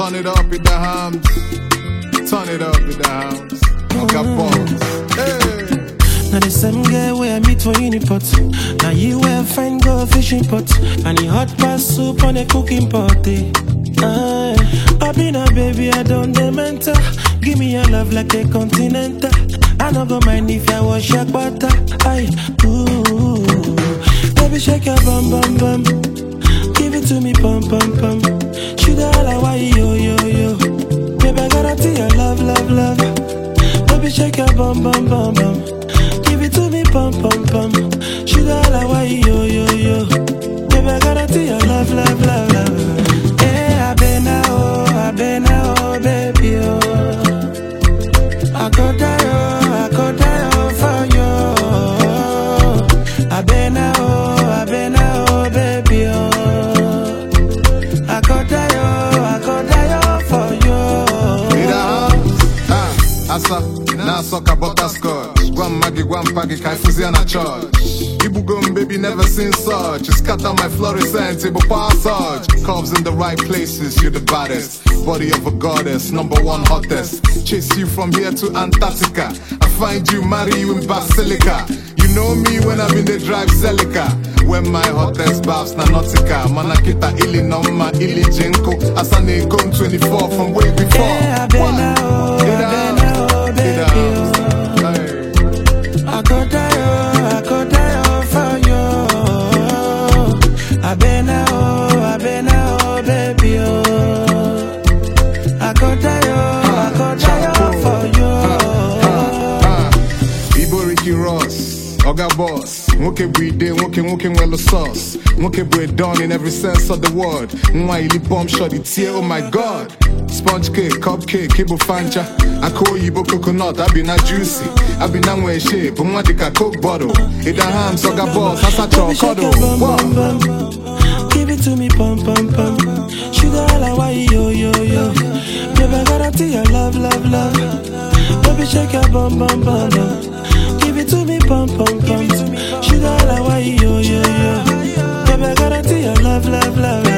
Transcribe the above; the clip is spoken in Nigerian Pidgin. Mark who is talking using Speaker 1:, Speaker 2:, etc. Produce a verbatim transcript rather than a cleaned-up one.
Speaker 1: Turn it up in the hams. Turn it up in the hams. Oga Boss. Hey.
Speaker 2: Now the same girl where I meet for Unipot. Now you wear fine girl fishing pot. And the hot pass soup on a cooking pot. Eh. Uh, I been a baby, I don't dementor. Give me your love like a continental. I don't go mind if I wash your butter. Aye, ooh, baby shake your bum bum bum. Give it to me pum pum pum. Sugar like why yo yo yo. Baby I guarantee your love love love. Baby shake your bum bum bum bum. Give it to me pum pum pum. Sugar like why yo yo yo. Baby I guarantee your love love love love. Yeah, I been now, oh, I been now, oh, baby oh. I could die, oh, I could die, oh, for you. I been now, oh, I been now, oh, baby, oh. I could die, oh, I could die, oh, for you.
Speaker 1: Ah, asa, na soka butterscotch. One maggie, one paggy, kai fuzi on a church. Ibugum baby never seen such. You scatter my fluorescent table passage. Curves in the right places, you're the baddest. Body of a goddess, number one hottest. Chase you from here to Antarctica. I find you, marry you in Basilica. You know me when I'm in the drive Celica. When my hottest babs na nautica. Manakita ili noma ili jinko. Asane come twenty-four from way before.
Speaker 2: Yeah, I been now, oh, I been now, oh, baby, oh. I could die, oh, I could die, oh, for you. I been now, oh, I been now, oh, baby, oh. I could die, oh, I could die, oh, for you.
Speaker 1: Ibo Ricky Ross, Oga Boss. Woke breed, woke woke well sauce. Woke bread done in every sense of the word. Mwa ili bomb shot it here, oh my god. Sponge cake, cupcake, cable fancha. I call you coconut, I be not juicy. I be not way shape, but what a coke bottle. It a ham, Oga Boss, I such a cuddle.
Speaker 2: Give it to me, pum pum pum. Sugar like why yo yo yo. Baby I guarantee your love love love. Baby shake your bum bum bum bum. Give it to me, pum pum pum. Sugar like why yo yo yo. Baby I guarantee your love love love.